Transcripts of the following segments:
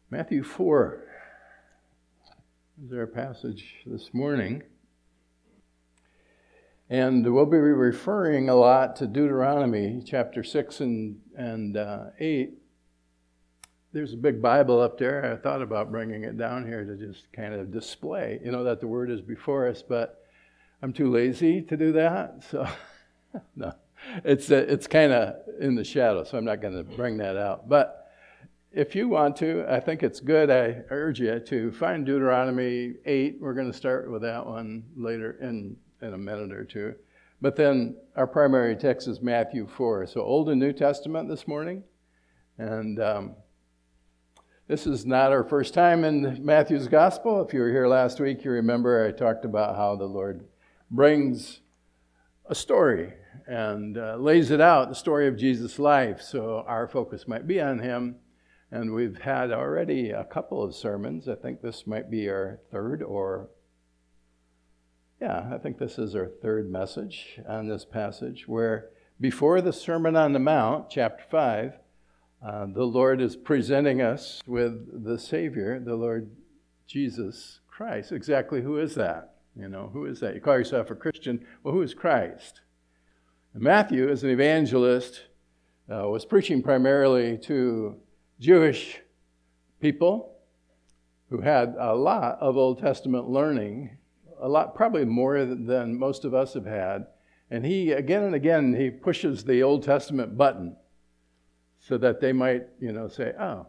Matthew 4 is our passage this morning. And we'll be referring a lot to Deuteronomy chapter 6 and 8. There's a big Bible up there. I thought about bringing it down here to just kind of display, that the word is before us, but I'm too lazy to do that. So, no, it's kind of in the shadow, so I'm not going to bring that out. But if you want to, I think it's good. I urge you to find Deuteronomy 8. We're going to start with that one later in a minute or two. But then our primary text is Matthew 4. So Old and New Testament this morning. And this is not our first time in Matthew's Gospel. If you were here last week, you remember I talked about how the Lord brings a story and lays it out, the story of Jesus' life. So our focus might be on him. And we've had already a couple of sermons. I think this might be our third I think this is our third message on this passage, where before the Sermon on the Mount, chapter 5, the Lord is presenting us with the Savior, the Lord Jesus Christ. Exactly who is that? Who is that? You call yourself a Christian. Well, who is Christ? And Matthew, as an evangelist, was preaching primarily to Jewish people who had a lot of Old Testament learning, a lot, probably more than most of us have had. And he, again and again, he pushes the Old Testament button so that they might, say,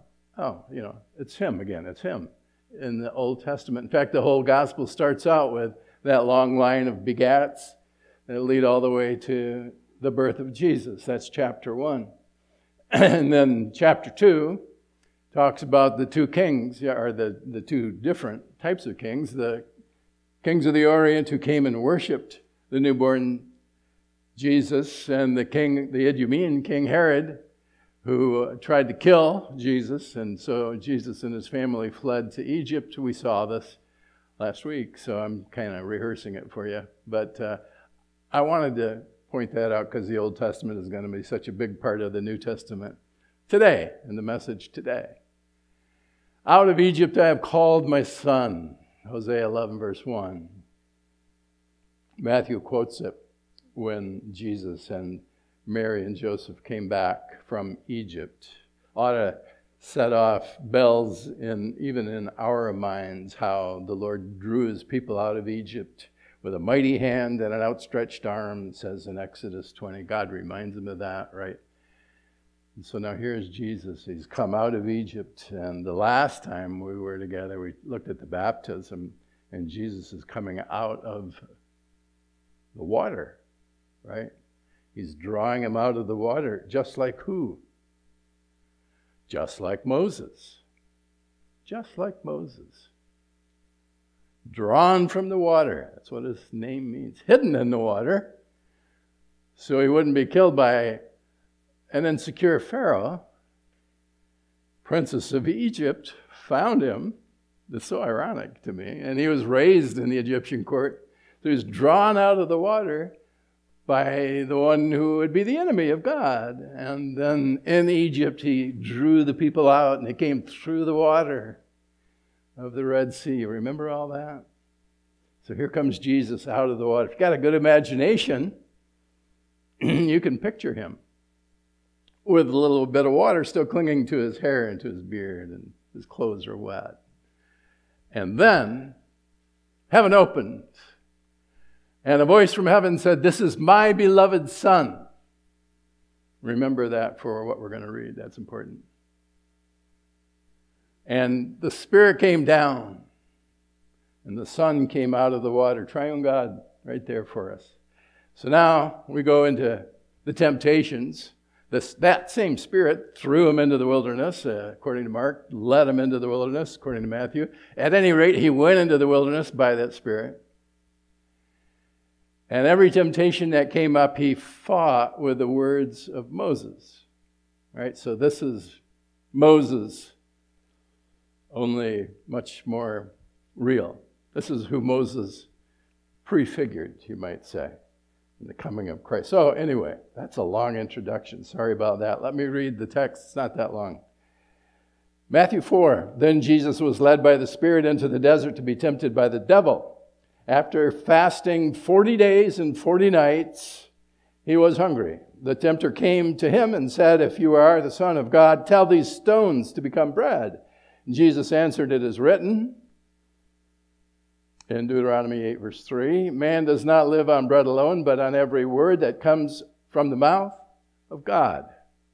it's him again, it's him in the Old Testament. In fact, the whole gospel starts out with that long line of begats that lead all the way to the birth of Jesus. That's chapter 1. And then chapter 2 talks about the two kings, or the two different types of kings, the kings of the Orient who came and worshipped the newborn Jesus, and the Idumean king Herod, who tried to kill Jesus, and so Jesus and his family fled to Egypt. We saw this last week, so I'm kind of rehearsing it for you. But I wanted to point that out because the Old Testament is going to be such a big part of the New Testament today, in the message today. Out of Egypt I have called my son, Hosea 11, verse 1. Matthew quotes it when Jesus and Mary and Joseph came back from Egypt. Ought to set off bells even in our minds how the Lord drew his people out of Egypt with a mighty hand and an outstretched arm, it says in Exodus 20. God reminds them of that, right? And so now here's Jesus. He's come out of Egypt. And the last time we were together, we looked at the baptism, and Jesus is coming out of the water, right? He's drawing him out of the water, just like who? Just like Moses. Just like Moses. Drawn from the water. That's what his name means. Hidden in the water, so he wouldn't be killed by an insecure Pharaoh. Princess of Egypt found him. That's so ironic to me. And he was raised in the Egyptian court. So he was drawn out of the water by the one who would be the enemy of God. And then in Egypt, he drew the people out, and they came through the water of the Red Sea. Remember all that? So here comes Jesus out of the water. If you've got a good imagination, you can picture him with a little bit of water still clinging to his hair and to his beard, and his clothes are wet. And then heaven opened, and a voice from heaven said, "This is my beloved Son." Remember that for what we're going to read. That's important. And the Spirit came down, and the Son came out of the water. Triune God right there for us. So now we go into the temptations. That same Spirit threw him into the wilderness, according to Mark, led him into the wilderness, according to Matthew. At any rate, he went into the wilderness by that Spirit. And every temptation that came up, he fought with the words of Moses. Right? So this is Moses, only much more real. This is who Moses prefigured, you might say, in the coming of Christ. So anyway, that's a long introduction. Sorry about that. Let me read the text. It's not that long. Matthew 4, then Jesus was led by the Spirit into the desert to be tempted by the devil. After fasting 40 days and 40 nights, he was hungry. The tempter came to him and said, if you are the Son of God, tell these stones to become bread. And Jesus answered, it is written in Deuteronomy 8, verse 3, man does not live on bread alone, but on every word that comes from the mouth of God.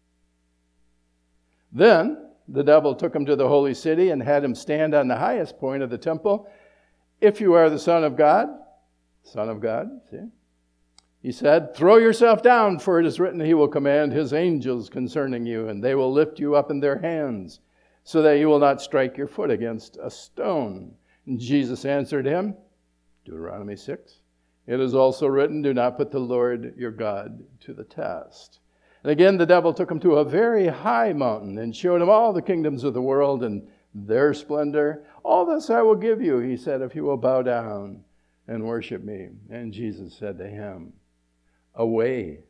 Then the devil took him to the holy city and had him stand on the highest point of the temple. If you are the Son of God, see? He said, throw yourself down, for it is written, he will command his angels concerning you, and they will lift you up in their hands, so that you will not strike your foot against a stone. And Jesus answered him, Deuteronomy 6, it is also written, do not put the Lord your God to the test. And again, the devil took him to a very high mountain and showed him all the kingdoms of the world and their splendor. All this I will give you, he said, if you will bow down and worship me. And Jesus said to him, away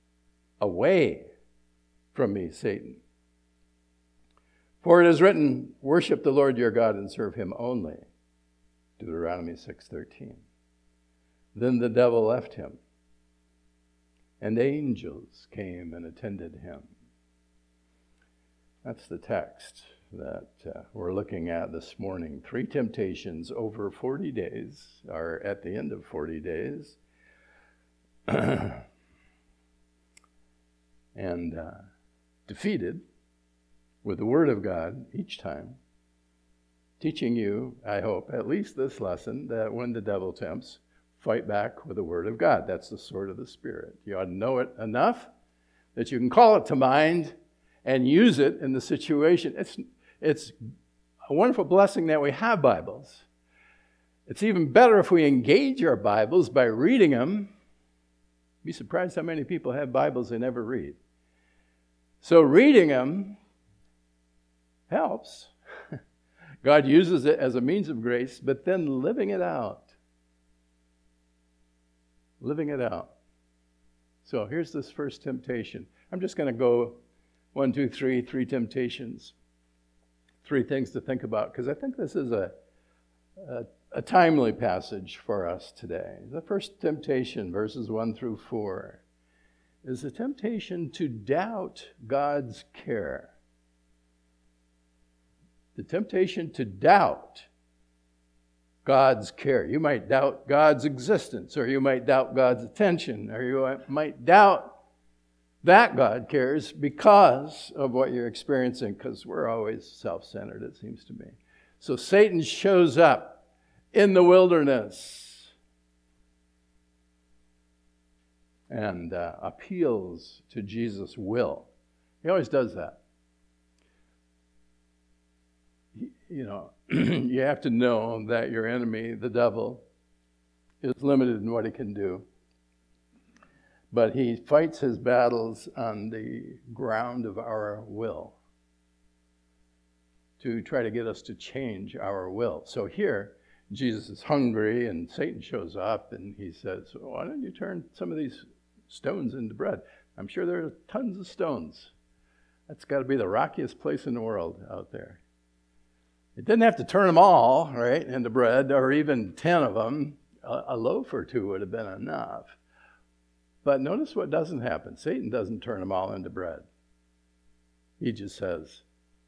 from me, Satan. For it is written, worship the Lord your God and serve him only. Deuteronomy 6:13. Then the devil left him, and angels came and attended him. That's the text that we're looking at this morning. 3 temptations over 40 days, or at the end of 40 days. And defeated with the Word of God each time. Teaching you, I hope, at least this lesson, that when the devil tempts, fight back with the Word of God. That's the sword of the Spirit. You ought to know it enough that you can call it to mind and use it in the situation. It's a wonderful blessing that we have Bibles. It's even better if we engage our Bibles by reading them. You'd be surprised how many people have Bibles they never read. So reading them helps. God uses it as a means of grace, but then living it out. Living it out. So here's this first temptation. I'm just going to go 1, 2, 3, 3 temptations. 3 things to think about, because I think this is a timely passage for us today. The first temptation, verses 1 through 4, is the temptation to doubt God's care. The temptation to doubt God's care. You might doubt God's existence, or you might doubt God's attention, or you might doubt that God cares because of what you're experiencing, because we're always self-centered, it seems to me. So Satan shows up in the wilderness and appeals to Jesus' will. He always does that. You have to know that your enemy, the devil, is limited in what he can do. But he fights his battles on the ground of our will to try to get us to change our will. So here, Jesus is hungry and Satan shows up and he says, why don't you turn some of these stones into bread? I'm sure there are tons of stones. That's got to be the rockiest place in the world out there. It didn't have to turn them all, right, into bread, or even 10 of them. A loaf or 2 would have been enough. But notice what doesn't happen. Satan doesn't turn them all into bread. He just says,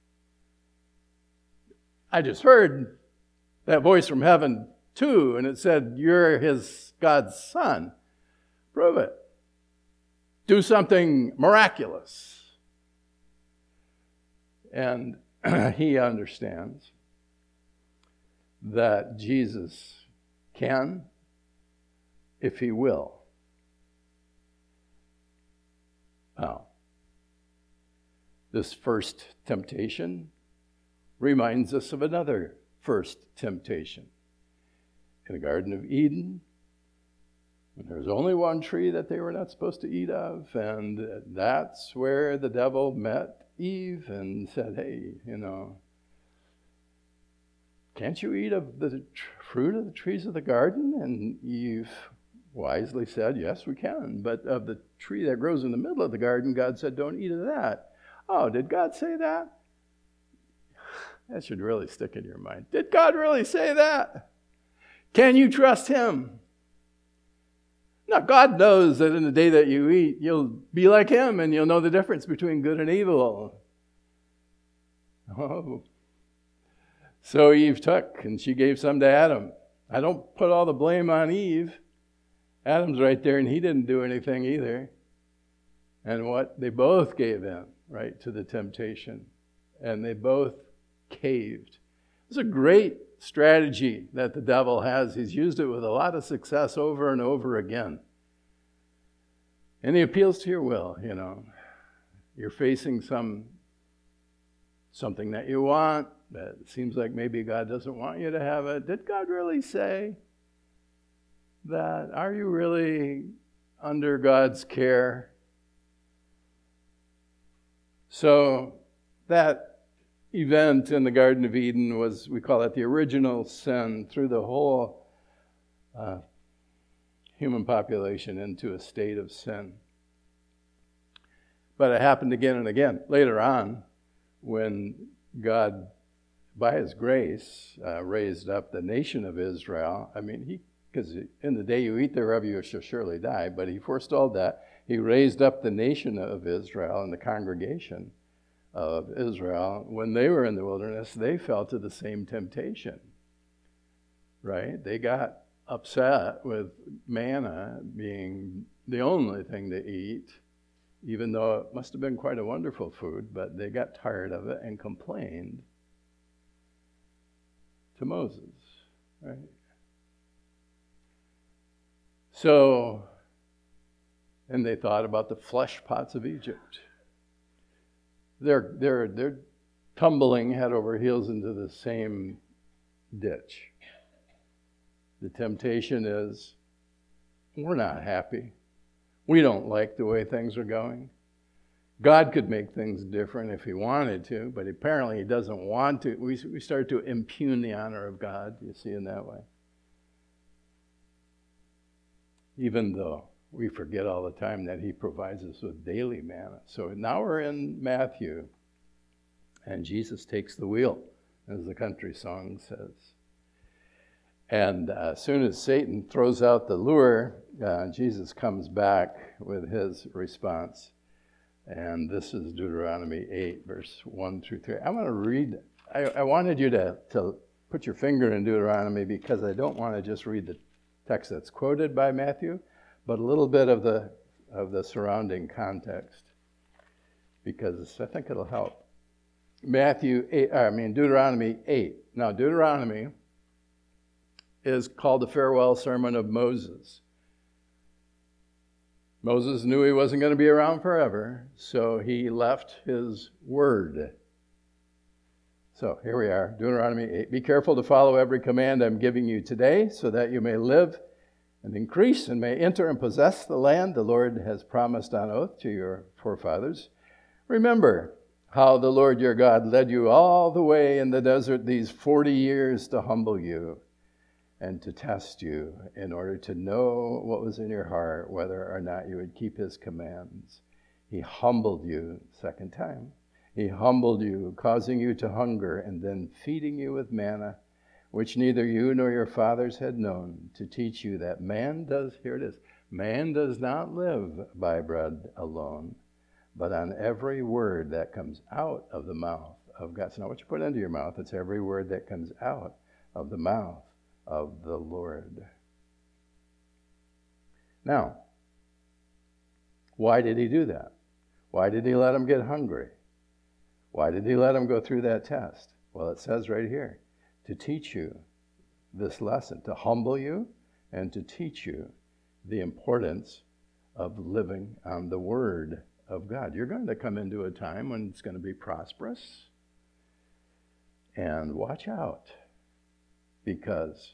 I just heard that voice from heaven too, and it said, you're God's son. Prove it. Do something miraculous. And he understands that Jesus can, if he will. Now, this first temptation reminds us of another first temptation. In the Garden of Eden, when there was only one tree that they were not supposed to eat of, and that's where the devil met Eve and said, hey, can't you eat of the fruit of the trees of the garden? And Eve wisely said, yes, we can. But of the tree that grows in the middle of the garden, God said, don't eat of that. Oh, did God say that? That should really stick in your mind. Did God really say that? Can you trust him? Now, God knows that in the day that you eat, you'll be like him and you'll know the difference between good and evil. Oh. So Eve took and she gave some to Adam. I don't put all the blame on Eve. Adam's right there and he didn't do anything either. And what? They both gave in, right, to the temptation. And they both caved. It's a great strategy that the devil has. He's used it with a lot of success over and over again. And he appeals to your will, you know. You're facing something that you want, that it seems like maybe God doesn't want you to have it. Did God really say that? Are you really under God's care? So that event in the Garden of Eden was, we call it the original sin, threw the whole human population into a state of sin. But it happened again and again later on when God, by his grace, raised up the nation of Israel. I mean, because in the day you eat thereof you shall surely die, but he forestalled that. He raised up the nation of Israel and the congregation of Israel. When they were in the wilderness, they fell to the same temptation, right? They got upset with manna being the only thing to eat, even though it must have been quite a wonderful food, but they got tired of it and complained to Moses, right? So, and they thought about the flesh pots of Egypt. They're tumbling head over heels into the same ditch. The temptation is, we're not happy. We don't like the way things are going. God could make things different if he wanted to, but apparently he doesn't want to. We start to impugn the honor of God, you see, in that way. Even though we forget all the time that he provides us with daily manna. So now we're in Matthew, and Jesus takes the wheel, as the country song says. And as soon as Satan throws out the lure, Jesus comes back with his response. And this is Deuteronomy 8, verse 1 through 3. I'm going to read. I wanted you to put your finger in Deuteronomy because I don't want to just read the text that's quoted by Matthew, but a little bit of the surrounding context, because I think it'll help. Deuteronomy 8. Now, Deuteronomy is called the farewell sermon of Moses. Moses knew he wasn't going to be around forever, so he left his word. So here we are, Deuteronomy 8. Be careful to follow every command I'm giving you today, so that you may live and increase and may enter and possess the land the Lord has promised on oath to your forefathers. Remember how the Lord your God led you all the way in the desert these 40 years to humble you and to test you in order to know what was in your heart, whether or not you would keep his commands. He humbled you, second time. He humbled you, causing you to hunger, and then feeding you with manna, which neither you nor your fathers had known, to teach you that man does not live by bread alone, but on every word that comes out of the mouth of God. So now what you put into your mouth, it's every word that comes out of the mouth of the Lord. Now, why did he do that? Why did he let him get hungry? Why did he let him go through that test? Well, it says right here, to teach you this lesson, to humble you and to teach you the importance of living on the Word of God. You're going to come into a time when it's going to be prosperous. And watch out, because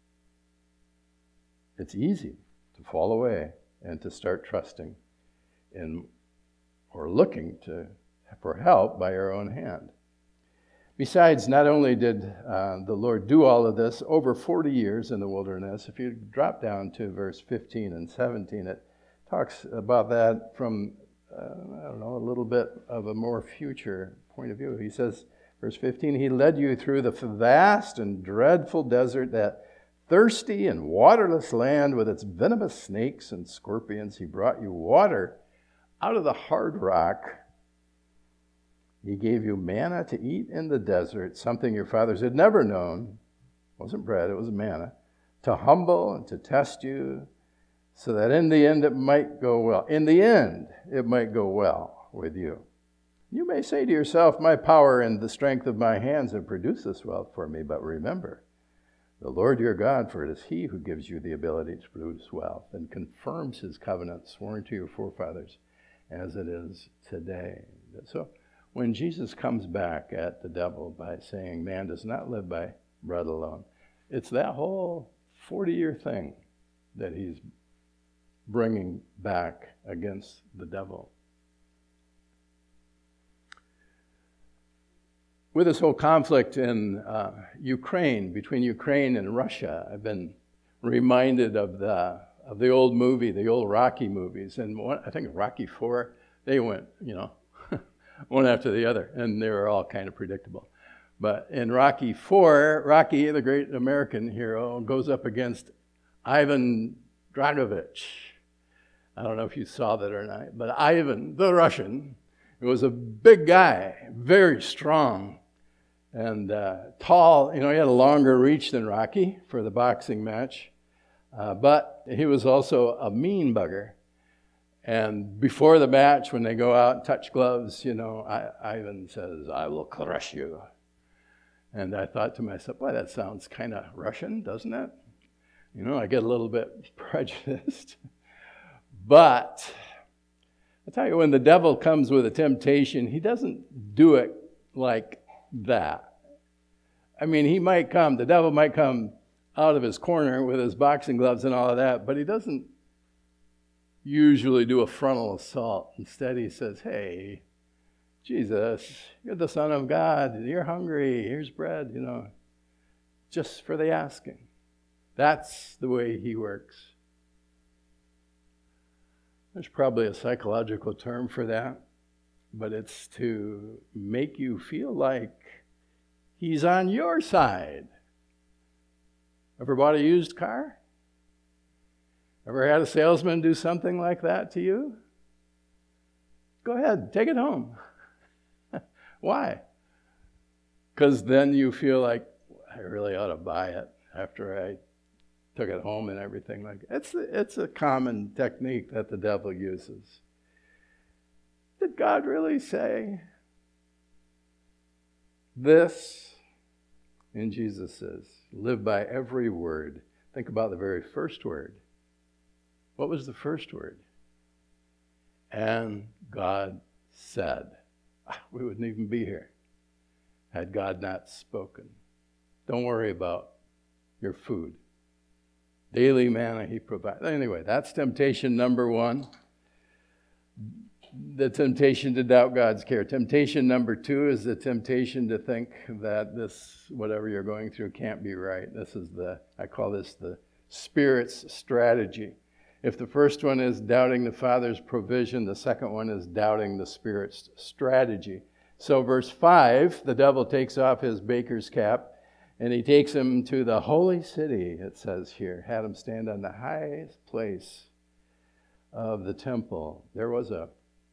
it's easy to fall away and to start trusting in or looking for help by our own hand. Besides, not only did the Lord do all of this over 40 years in the wilderness, if you drop down to verse 15 and 17, it talks about that from, a little bit of a more future point of view. He says, Verse 15, he led you through the vast and dreadful desert, that thirsty and waterless land with its venomous snakes and scorpions. He brought you water out of the hard rock. He gave you manna to eat in the desert, something your fathers had never known. It wasn't bread, it was manna. To humble and to test you, so that in the end it might go well. In the end, it might go well with you. You may say to yourself, my power and the strength of my hands have produced this wealth for me, but remember, the Lord your God, for it is he who gives you the ability to produce wealth and confirms his covenant sworn to your forefathers as it is today. So when Jesus comes back at the devil by saying man does not live by bread alone, it's that whole 40-year thing that he's bringing back against the devil. With this whole conflict in Ukraine, between Ukraine and Russia, I've been reminded of the old movie, the old Rocky movies. And I think Rocky IV, they went, one after the other, and they were all kind of predictable. But in Rocky IV, Rocky, the great American hero, goes up against Ivan Dragovich. I don't know if you saw that or not, but Ivan, the Russian, was a big guy, very strong, and tall. He had a longer reach than Rocky for the boxing match, but he was also a mean bugger. And before the match, when they go out and touch gloves, Ivan says, I will crush you. And I thought to myself, boy, that sounds kind of Russian, doesn't it? I get a little bit prejudiced. But I tell you, when the devil comes with a temptation, he doesn't do it like that. The devil might come out of his corner with his boxing gloves and all of that, but he doesn't usually do a frontal assault. Instead, he says, hey, Jesus, you're the Son of God. You're hungry. Here's bread, just for the asking. That's the way he works. There's probably a psychological term for that, but it's to make you feel like he's on your side. Ever bought a used car? Ever had a salesman do something like that to you? Go ahead, take it home. Why? Because then you feel like, I really ought to buy it after I took it home and everything like that. It's a common technique that the devil uses. Did God really say this? And Jesus says, live by every word. Think about the very first word. What was the first word? And God said. We wouldn't even be here had God not spoken. Don't worry about your food. Daily manna he provides. Anyway, that's temptation number one. The temptation to doubt God's care. Temptation number two is the temptation to think that this, whatever you're going through, can't be right. I call this the Spirit's strategy. If the first one is doubting the Father's provision, the second one is doubting the Spirit's strategy. So verse 5, the devil takes off his baker's cap, and he takes him to the holy city, it says here, had him stand on the highest place of the temple. There was a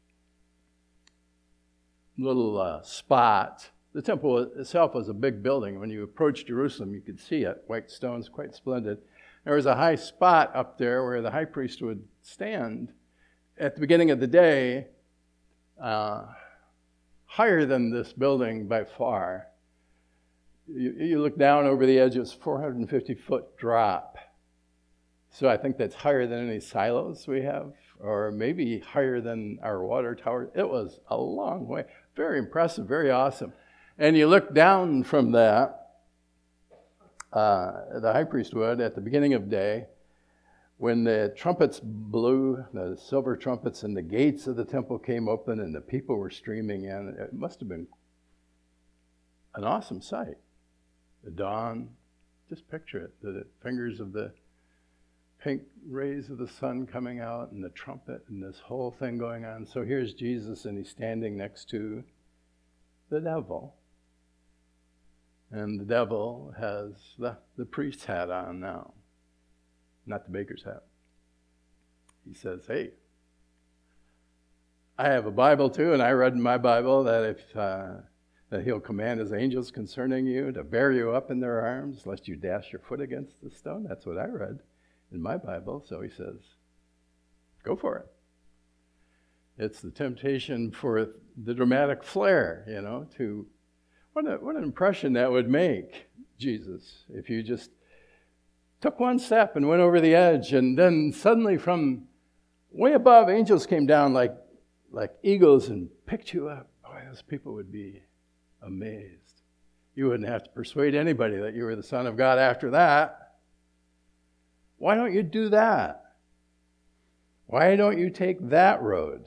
little spot. The temple itself was a big building. When you approached Jerusalem, you could see it. White stones, quite splendid. There was a high spot up there where the high priest would stand at the beginning of the day, higher than this building by far. You look down over the edge, it's 450-foot drop. So I think that's higher than any silos we have, or maybe higher than our water tower. It was a long way. Very impressive, very awesome. And you look down from that, the high priest would, at the beginning of day, when the trumpets blew, the silver trumpets, and the gates of the temple came open and the people were streaming in. It must have been an awesome sight. The dawn, just picture it, the fingers of the pink rays of the sun coming out and the trumpet and this whole thing going on. So here's Jesus and he's standing next to the devil. And the devil has the priest's hat on now, not the baker's hat. He says, hey, I have a Bible too, and I read in my Bible that that he'll command his angels concerning you to bear you up in their arms, lest you dash your foot against the stone. That's what I read in my Bible. So he says, go for it. It's the temptation for the dramatic flair, to what an impression that would make, Jesus, if you just took one step and went over the edge, and then suddenly from way above, angels came down like eagles and picked you up. Boy, those people would be amazed. You wouldn't have to persuade anybody that you were the Son of God after that. Why don't you do that? Why don't you take that road?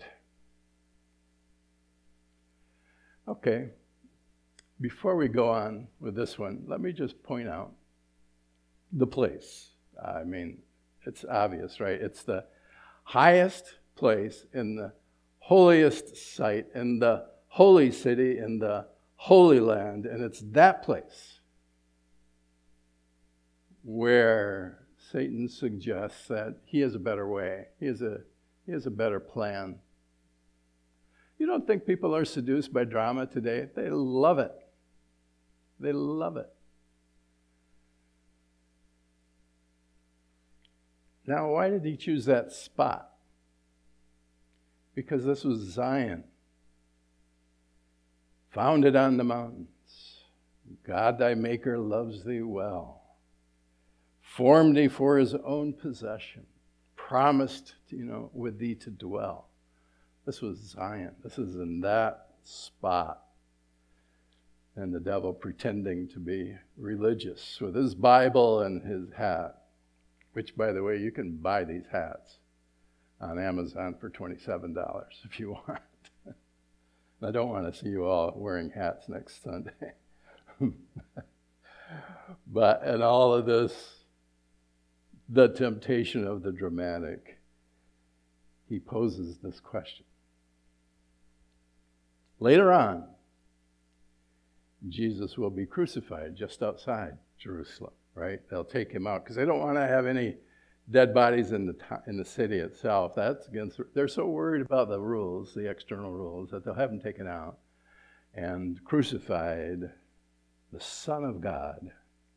Okay, before we go on with this one, let me just point out the place. I mean, it's obvious, right? It's the highest place in the holiest site, in the holy city, in the Holy Land, and it's that place where Satan suggests that he has a better way. He has a better plan. You don't think people are seduced by drama today? They love it. They love it. Now, why did he choose that spot? Because this was Zion, founded on the mountains. God thy maker loves thee well, formed thee for his own possession, promised, with thee to dwell. This was Zion. This is in that spot. And the devil pretending to be religious with his Bible and his hat, which, by the way, you can buy these hats on Amazon for $27 if you want. I don't want to see you all wearing hats next Sunday. But in all of this, the temptation of the dramatic, he poses this question. Later on, Jesus will be crucified just outside Jerusalem, right? They'll take him out because they don't want to have any dead bodies in the city itself. That's against. They're so worried about the rules, the external rules, that they'll have him taken out and crucified, the Son of God.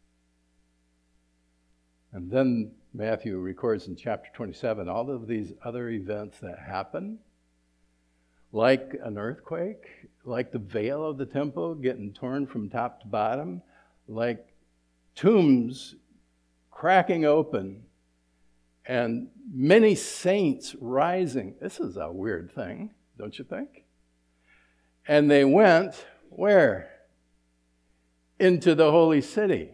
And then Matthew records in chapter 27 all of these other events that happen, like an earthquake, like the veil of the temple getting torn from top to bottom, like tombs cracking open, and many saints rising. This is a weird thing, don't you think? And they went, where? Into the holy city.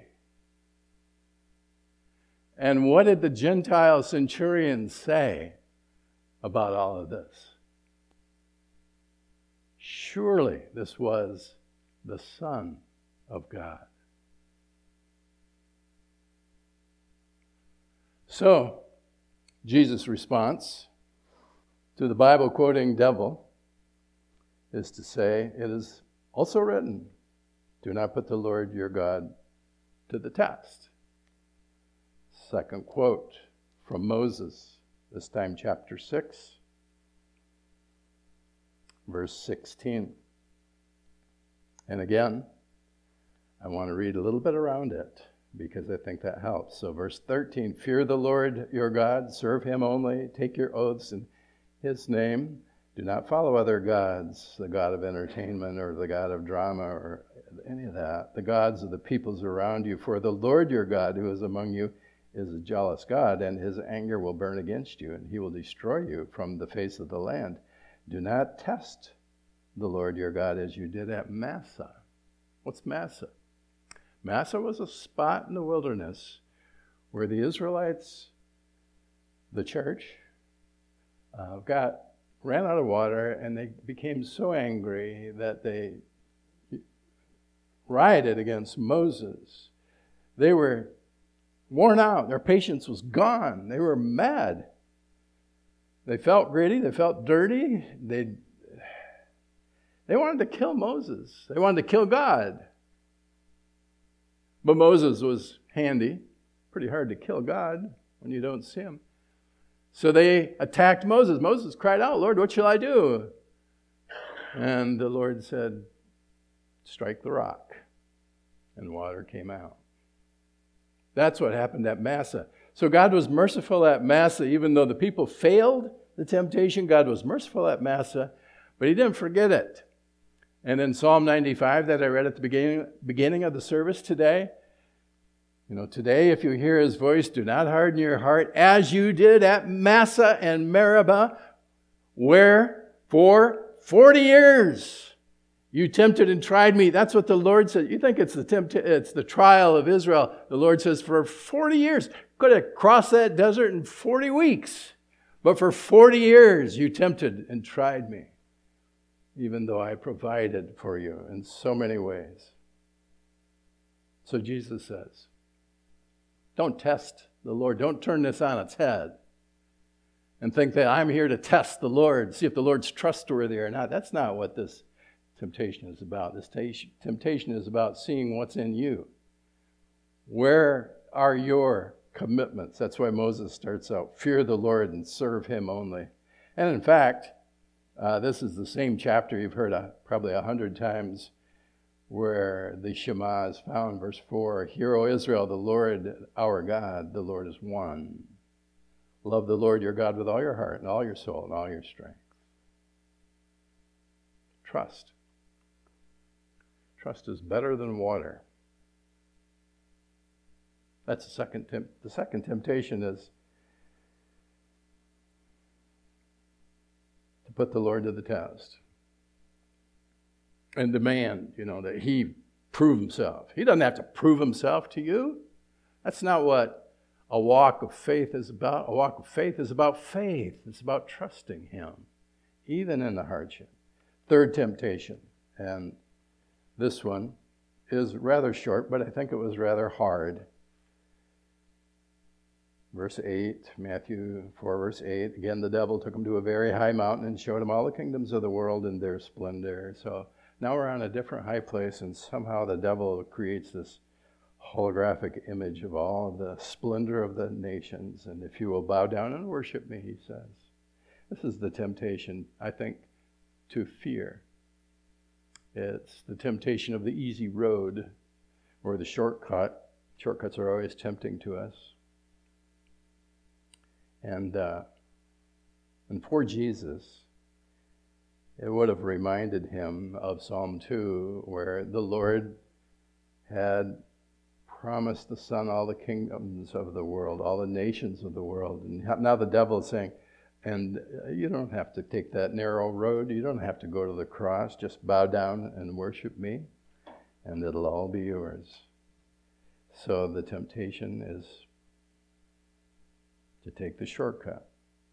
And what did the Gentile centurion say about all of this? Surely this was the Son of God. So, Jesus' response to the Bible-quoting devil is to say, it is also written, do not put the Lord your God to the test. Second quote from Moses, this time chapter 6, verse 16. And again, I want to read a little bit around it because I think that helps. So verse 13, fear the Lord your God, serve him only, take your oaths in his name. Do not follow other gods, the god of entertainment or the god of drama or any of that, the gods of the peoples around you. For the Lord your God who is among you is a jealous God, and his anger will burn against you, and he will destroy you from the face of the land. Do not test the Lord your God as you did at Massah. What's Massah? Massah was a spot in the wilderness where the Israelites, the church, ran out of water, and they became so angry that they rioted against Moses. They were worn out. Their patience was gone. They were mad. They felt gritty. They felt dirty. They wanted to kill Moses. They wanted to kill God. But Moses was handy. Pretty hard to kill God when you don't see him. So they attacked Moses. Moses cried out, Lord, what shall I do? And the Lord said, strike the rock. And water came out. That's what happened at Massah. So God was merciful at Massah. Even though the people failed the temptation, God was merciful at Massah, but he didn't forget it. And in Psalm 95 that I read at the beginning of the service today, today if you hear his voice, do not harden your heart as you did at Massah and Meribah, where for 40 years you tempted and tried me. That's what the Lord said. You think it's the trial of Israel. The Lord says for 40 years. Could have crossed that desert in 40 weeks. But for 40 years you tempted and tried me, even though I provided for you in so many ways. So Jesus says, don't test the Lord. Don't turn this on its head and think that I'm here to test the Lord, see if the Lord's trustworthy or not. That's not what this temptation is about. This temptation is about seeing what's in you. Where are your commitments? That's why Moses starts out, fear the Lord and serve him only. And in fact, this is the same chapter you've heard probably 100 times, where the Shema is found, verse 4, Hear, O Israel, the Lord our God, the Lord is one. Love the Lord your God with all your heart and all your soul and all your strength. Trust. Trust is better than water. That's the second the second temptation is to put the Lord to the test and demand, that he prove himself. He doesn't have to prove himself to you. That's not what a walk of faith is about. A walk of faith is about faith. It's about trusting him, even in the hardship. Third temptation, and this one is rather short, but I think it was rather hard. Verse 8, Matthew 4, verse 8, again, the devil took him to a very high mountain and showed him all the kingdoms of the world and their splendor. So now we're on a different high place, and somehow the devil creates this holographic image of all the splendor of the nations. And if you will bow down and worship me, he says. This is the temptation, I think, to fear. It's the temptation of the easy road or the shortcut. Shortcuts are always tempting to us. And for Jesus, it would have reminded him of Psalm 2, where the Lord had promised the Son all the kingdoms of the world, all the nations of the world. And now the devil is saying, and you don't have to take that narrow road. You don't have to go to the cross. Just bow down and worship me, and it'll all be yours. So the temptation is to take the shortcut.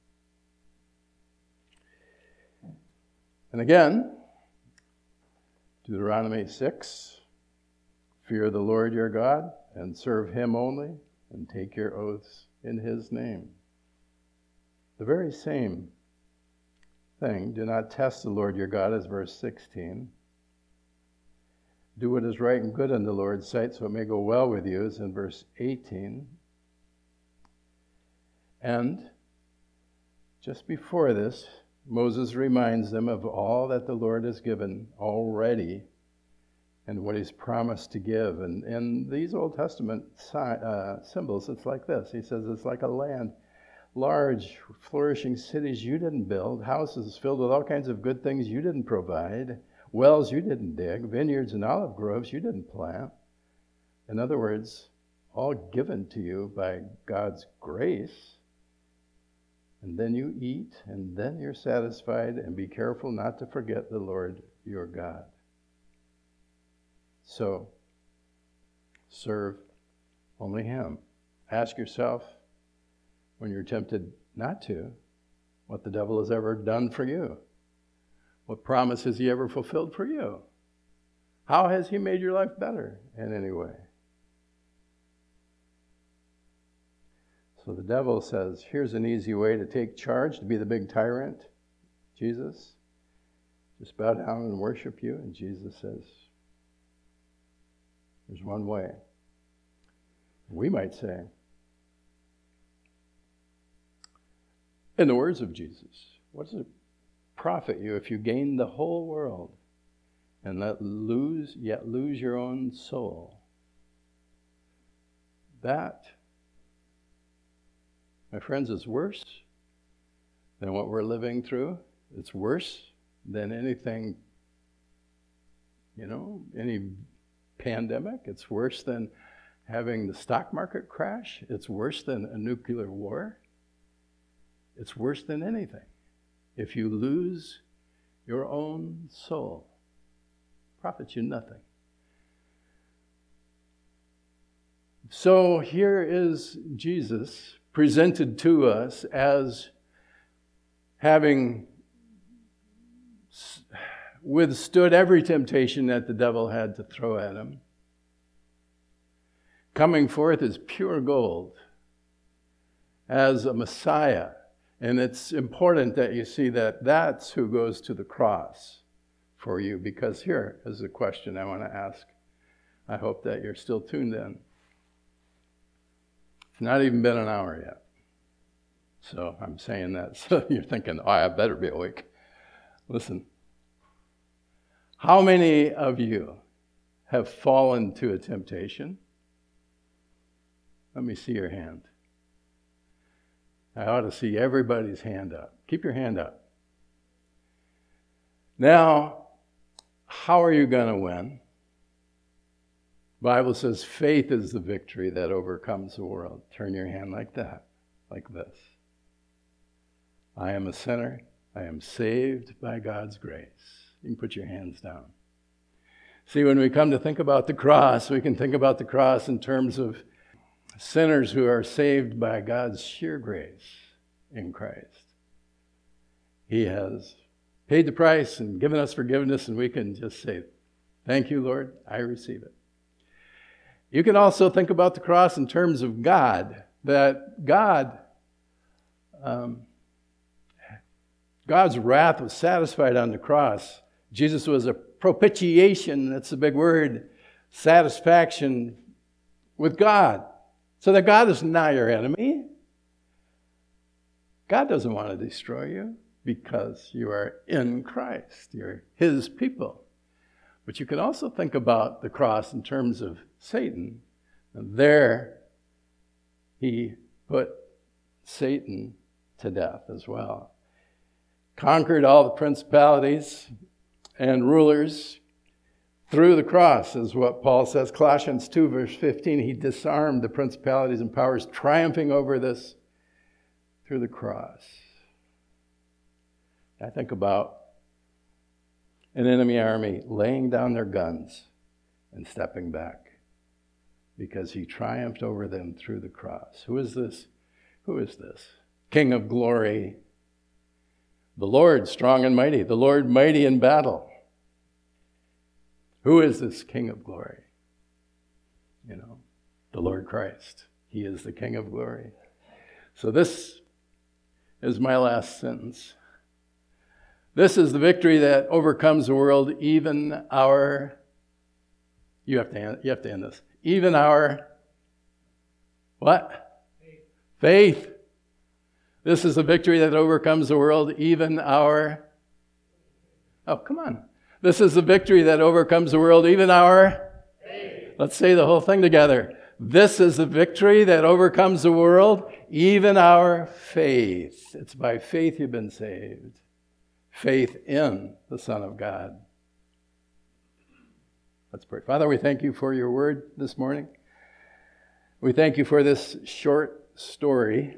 And again, Deuteronomy 6, fear the Lord your God and serve him only, and take your oaths in his name. The very same thing, do not test the Lord your God, as verse 16. Do what is right and good in the Lord's sight, so it may go well with you, as in verse 18. And just before this, Moses reminds them of all that the Lord has given already and what he's promised to give. And in these Old Testament symbols, it's like this. He says it's like a land, large, flourishing cities you didn't build, houses filled with all kinds of good things you didn't provide, wells you didn't dig, vineyards and olive groves you didn't plant. In other words, all given to you by God's grace. And then you eat, and then you're satisfied, and be careful not to forget the Lord your God. So, serve only him. Ask yourself, when you're tempted not to, what the devil has ever done for you. What promise has he ever fulfilled for you? How has he made your life better in any way? So the devil says, here's an easy way to take charge, to be the big tyrant, Jesus. Just bow down and worship you. And Jesus says, there's one way. We might say, in the words of Jesus, what does it profit you if you gain the whole world and yet lose your own soul? That, my friends, is worse than what we're living through. It's worse than anything, any pandemic. It's worse than having the stock market crash. It's worse than a nuclear war. It's worse than anything. If you lose your own soul, it profits you nothing. So here is Jesus presented to us as having withstood every temptation that the devil had to throw at him, coming forth as pure gold, as a Messiah. And it's important that you see that that's who goes to the cross for you, because here is a question I want to ask. I hope that you're still tuned in. It's not even been an hour yet. So I'm saying that so you're thinking, I better be awake. Listen. How many of you have fallen to a temptation? Let me see your hand. I ought to see everybody's hand up. Keep your hand up. Now, how are you going to win? The Bible says faith is the victory that overcomes the world. Turn your hand like that, like this. I am a sinner. I am saved by God's grace. You can put your hands down. See, when we come to think about the cross, we can think about the cross in terms of sinners who are saved by God's sheer grace in Christ. He has paid the price and given us forgiveness, and we can just say, thank you, Lord, I receive it. You can also think about the cross in terms of God, that God's wrath was satisfied on the cross. Jesus was a propitiation, that's a big word, satisfaction with God. So that God is not your enemy. God doesn't want to destroy you because you are in Christ. You're His people. But you can also think about the cross in terms of Satan. And there, He put Satan to death as well. Conquered all the principalities and rulers through the cross, is what Paul says. Colossians 2, verse 15, he disarmed the principalities and powers, triumphing over this through the cross. I think about an enemy army laying down their guns and stepping back because he triumphed over them through the cross. Who is this? Who is this? King of glory, the Lord strong and mighty, the Lord mighty in battle. Who is this King of glory? The Lord Christ. He is the King of glory. So this is my last sentence. This is the victory that overcomes the world, even our, you have to end this, even our, what? Faith. This is the victory that overcomes the world, even our, oh, come on. This is the victory that overcomes the world, even our faith. Let's say the whole thing together. This is the victory that overcomes the world, even our faith. It's by faith you've been saved. Faith in the Son of God. Let's pray. Father, we thank you for your word this morning. We thank you for this short story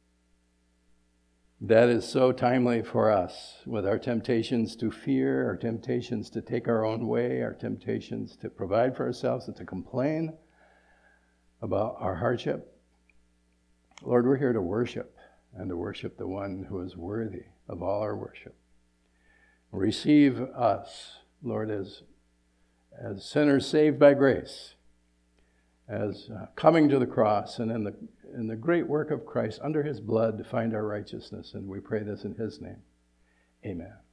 that is so timely for us with our temptations to fear, our temptations to take our own way, our temptations to provide for ourselves and to complain about our hardship. Lord, we're here to worship and to worship the one who is worthy of all our worship. Receive us, Lord, as sinners saved by grace, as coming to the cross and in the great work of Christ under his blood to find our righteousness. And we pray this in his name. Amen.